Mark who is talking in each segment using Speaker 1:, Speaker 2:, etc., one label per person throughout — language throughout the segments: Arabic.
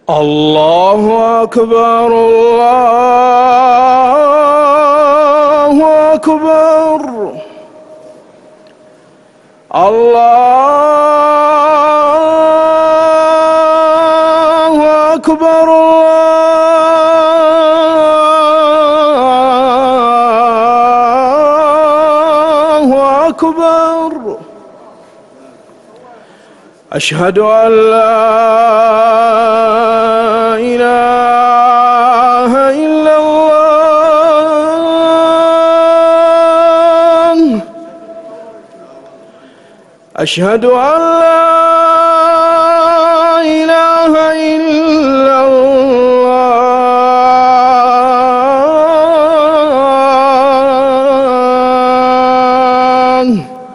Speaker 1: الله أكبر الله أكبر الله أكبر الله أكبر أشهد أن لا إله إلا الله أشهد أن لا إله إلا الله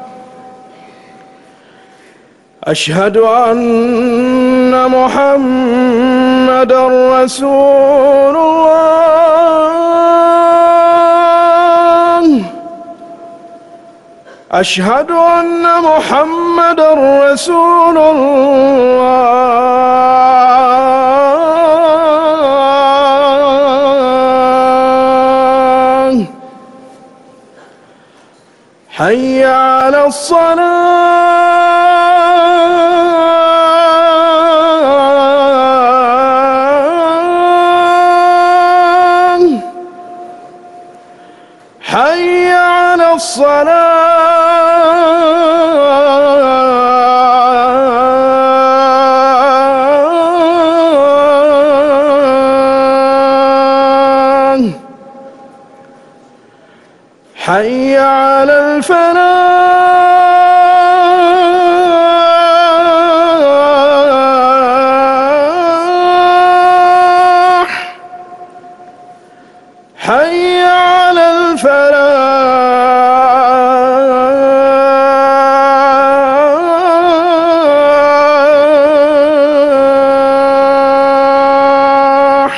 Speaker 1: أشهد أن محمدًا رسول الله أشهد أن محمدًا رسول الله حي على الصلاة حي على الصلاة حي على الفلاح حي على الفلاح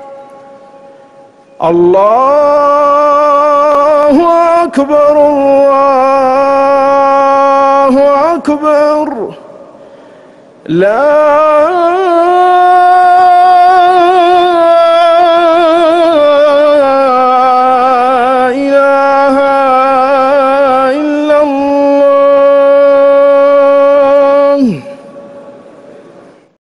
Speaker 1: الله أكبر الله أكبر لا